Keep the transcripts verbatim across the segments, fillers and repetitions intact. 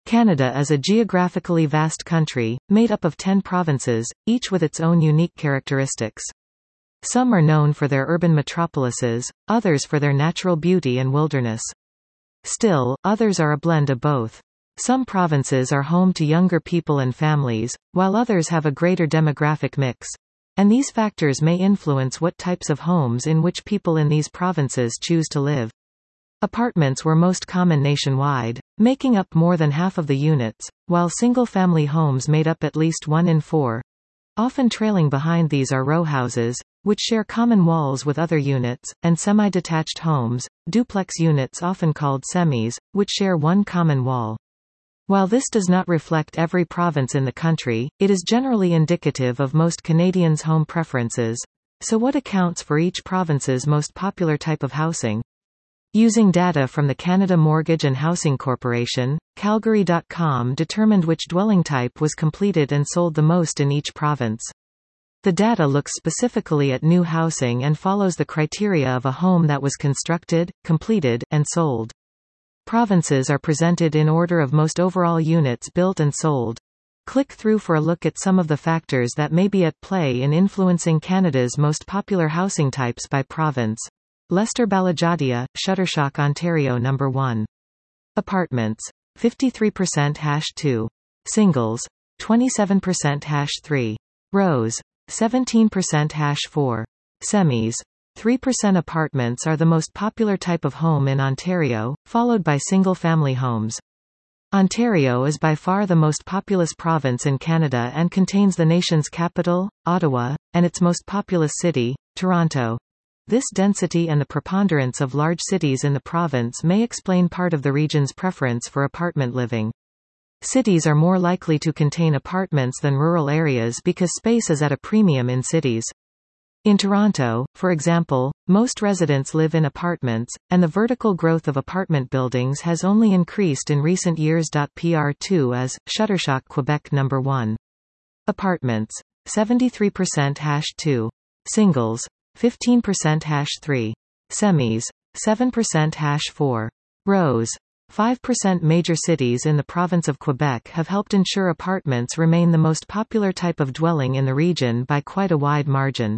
Canada is a geographically vast country, made up of ten provinces, each with its own unique characteristics. Some are known for their urban metropolises, others for their natural beauty and wilderness. Still, others are a blend of both. Some provinces are home to younger people and families, while others have a greater demographic mix. And these factors may influence what types of homes in which people in these provinces choose to live. Apartments were most common nationwide, making up more than half of the units, while single-family homes made up at least one in four. Often trailing behind these are row houses, which share common walls with other units, and semi-detached homes, duplex units often called semis, which share one common wall. While this does not reflect every province in the country, it is generally indicative of most Canadians' home preferences. So what accounts for each province's most popular type of housing? Using data from the Canada Mortgage and Housing Corporation, Calgary dot com determined which dwelling type was completed and sold the most in each province. The data looks specifically at new housing and follows the criteria of a home that was constructed, completed, and sold. Provinces are presented in order of most overall units built and sold. Click through for a look at some of the factors that may be at play in influencing Canada's most popular housing types by province. Lester Balajadia, Shutterstock, Ontario. Number one. Apartments. fifty-three percent hash two. Singles. twenty-seven percent hash three. Rows. seventeen percent hash four. Semis. three percent. Apartments are the most popular type of home in Ontario, followed by single-family homes. Ontario is by far the most populous province in Canada and contains the nation's capital, Ottawa, and its most populous city, Toronto. This density and the preponderance of large cities in the province may explain part of the region's preference for apartment living. Cities are more likely to contain apartments than rural areas because space is at a premium in cities. In Toronto, for example, most residents live in apartments, and the vertical growth of apartment buildings has only increased in recent years. P R two as, Shutterstock, Quebec. Number one. Apartments. seventy-three percent hash two. Singles. fifteen percent hash three. Semis. seven percent hash four. Rows. five percent. Major cities in the province of Quebec have helped ensure apartments remain the most popular type of dwelling in the region by quite a wide margin.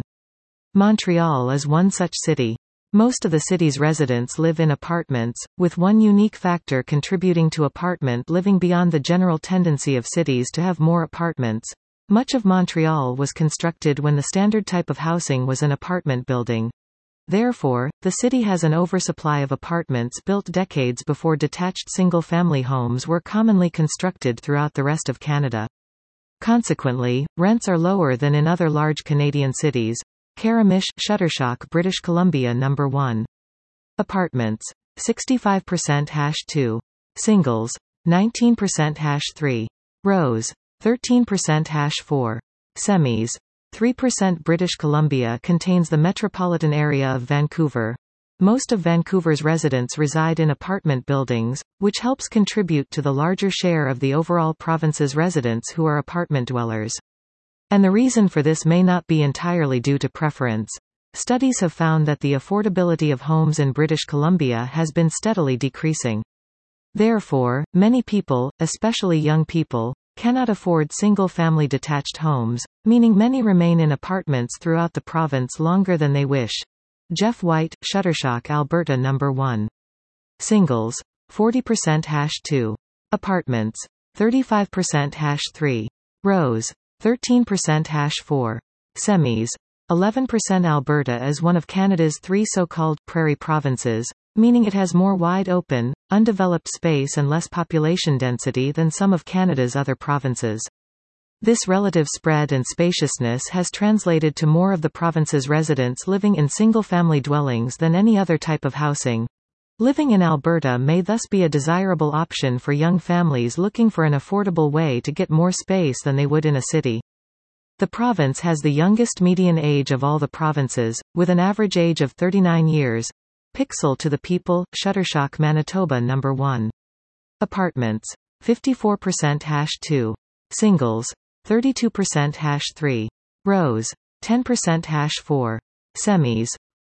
Montreal is one such city. Most of the city's residents live in apartments, with one unique factor contributing to apartment living beyond the general tendency of cities to have more apartments. Much of Montreal was constructed when the standard type of housing was an apartment building. Therefore, the city has an oversupply of apartments built decades before detached single-family homes were commonly constructed throughout the rest of Canada. Consequently, rents are lower than in other large Canadian cities. Karamish, Shutterstock, British Columbia. Number one. Apartments. sixty-five percent hash two. Singles. nineteen percent hash three. Rows. thirteen percent hash four. Semis. three percent. British Columbia contains the metropolitan area of Vancouver. Most of Vancouver's residents reside in apartment buildings, which helps contribute to the larger share of the overall province's residents who are apartment dwellers. And the reason for this may not be entirely due to preference. Studies have found that the affordability of homes in British Columbia has been steadily decreasing. Therefore, many people, especially young people, cannot afford single-family detached homes, meaning many remain in apartments throughout the province longer than they wish. Jeff White, Shutterstock, Alberta. Number one. Singles. forty percent hash two. Apartments. thirty-five percent hash three. Rows. thirteen percent hash four. Semis. eleven percent. Alberta is one of Canada's three so-called prairie provinces, meaning it has more wide-open, undeveloped space and less population density than some of Canada's other provinces. This relative spread and spaciousness has translated to more of the province's residents living in single-family dwellings than any other type of housing. Living in Alberta may thus be a desirable option for young families looking for an affordable way to get more space than they would in a city. The province has the youngest median age of all the provinces, with an average age of thirty-nine years. Pixel to the People, Shutterstock, Manitoba. Number one. Apartments. fifty-four percent hash two. Singles. thirty-two percent hash three. Rows. ten percent hash four. Semis.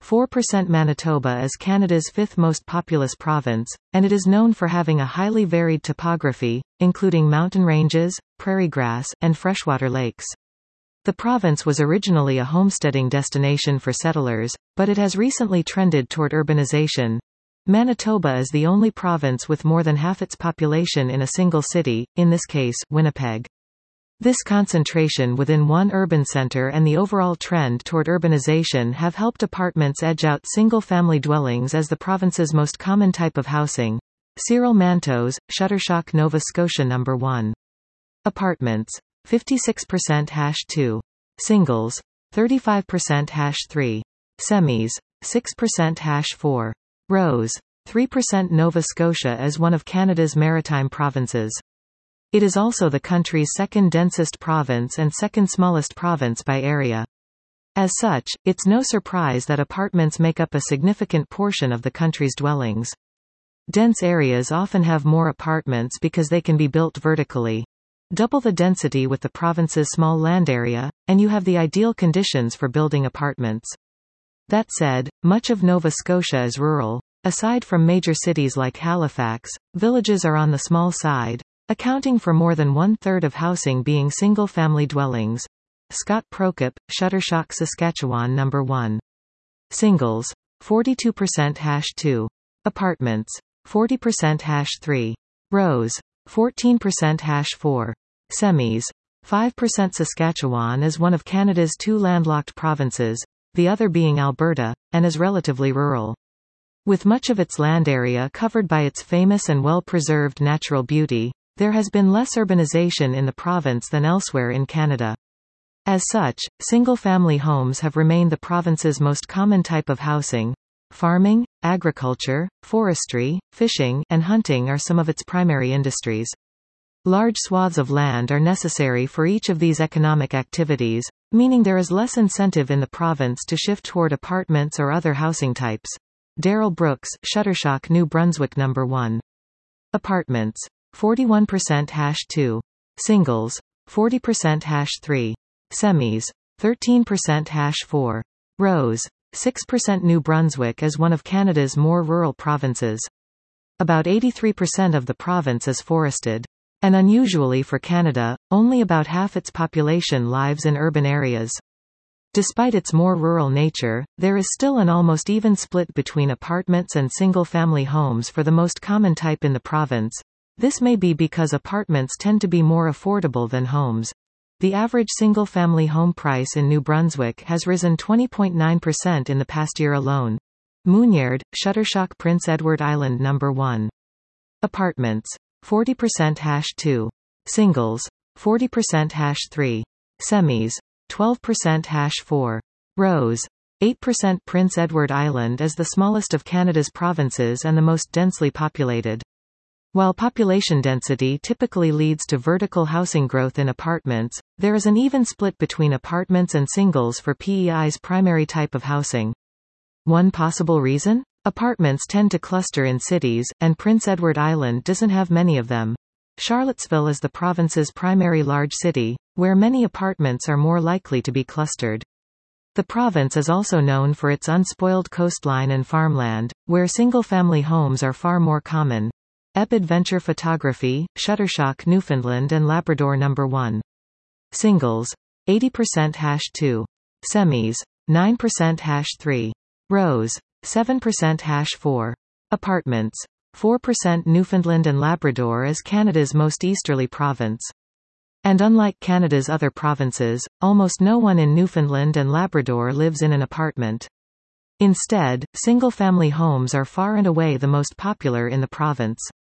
four percent. Manitoba is Canada's fifth most populous province, and it is known for having a highly varied topography, including mountain ranges, prairie grass, and freshwater lakes. The province was originally a homesteading destination for settlers, but it has recently trended toward urbanization. Manitoba is the only province with more than half its population in a single city, in this case, Winnipeg. This concentration within one urban centre and the overall trend toward urbanization have helped apartments edge out single-family dwellings as the province's most common type of housing. Cyril Mantos, Shutterstock, Nova Scotia. Number one. Apartments. fifty-six percent hash two. Singles. thirty-five percent hash three. Semis. six percent hash four. Rows. three percent. Nova Scotia is one of Canada's maritime provinces. It is also the country's second densest province and second smallest province by area. As such, it's no surprise that apartments make up a significant portion of the country's dwellings. Dense areas often have more apartments because they can be built vertically. Double the density with the province's small land area, and you have the ideal conditions for building apartments. That said, much of Nova Scotia is rural. Aside from major cities like Halifax, villages are on the small side, accounting for more than one-third of housing being single-family dwellings. Scott Prokop, Shutterstock, Saskatchewan. Number one. Singles. forty-two percent hash two. Apartments. forty percent hash three. Rows. fourteen percent hash four. Semis. five percent. Saskatchewan is one of Canada's two landlocked provinces, the other being Alberta, and is relatively rural. With much of its land area covered by its famous and well-preserved natural beauty, there has been less urbanization in the province than elsewhere in Canada. As such, single-family homes have remained the province's most common type of housing. Farming, agriculture, forestry, fishing, and hunting are some of its primary industries. Large swaths of land are necessary for each of these economic activities, meaning there is less incentive in the province to shift toward apartments or other housing types. Daryl Brooks, Shutterstock, New Brunswick. Number one. Apartments. forty-one percent hash two. Singles. forty percent hash three. Semis. thirteen percent hash four. Rows. six percent. New Brunswick is one of Canada's more rural provinces. About eighty-three percent of the province is forested. And unusually for Canada, only about half its population lives in urban areas. Despite its more rural nature, there is still an almost even split between apartments and single-family homes for the most common type in the province. This may be because apartments tend to be more affordable than homes. The average single-family home price in New Brunswick has risen twenty point nine percent in the past year alone. Moonyard, Shutterstock, Prince Edward Island. Number one. Apartments. forty percent hash two. Singles. forty percent hash three. Semis. twelve percent hash four. Rows. eight percent. Prince Edward Island is the smallest of Canada's provinces and the most densely populated. While population density typically leads to vertical housing growth in apartments, there is an even split between apartments and singles for P E I's primary type of housing. One possible reason? Apartments tend to cluster in cities, and Prince Edward Island doesn't have many of them. Charlottesville is the province's primary large city, where many apartments are more likely to be clustered. The province is also known for its unspoiled coastline and farmland, where single-family homes are far more common. Ebb Adventure Photography, Shutterstock, Newfoundland and Labrador. Number one. Singles. eighty percent hash two. Semis. nine percent hash three. Rows. seven percent hash four. Apartments. four percent. Newfoundland and Labrador is Canada's most easterly province. And unlike Canada's other provinces, almost no one in Newfoundland and Labrador lives in an apartment. Instead, single-family homes are far and away the most popular in the province.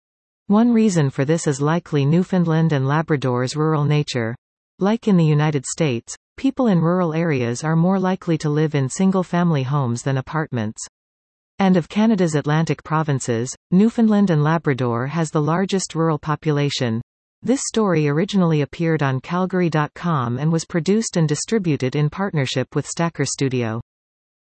One reason for this is likely Newfoundland and Labrador's rural nature. Like in the United States, people in rural areas are more likely to live in single-family homes than apartments. And of Canada's Atlantic provinces, Newfoundland and Labrador has the largest rural population. This story originally appeared on Calgary dot com and was produced and distributed in partnership with Stacker Studio.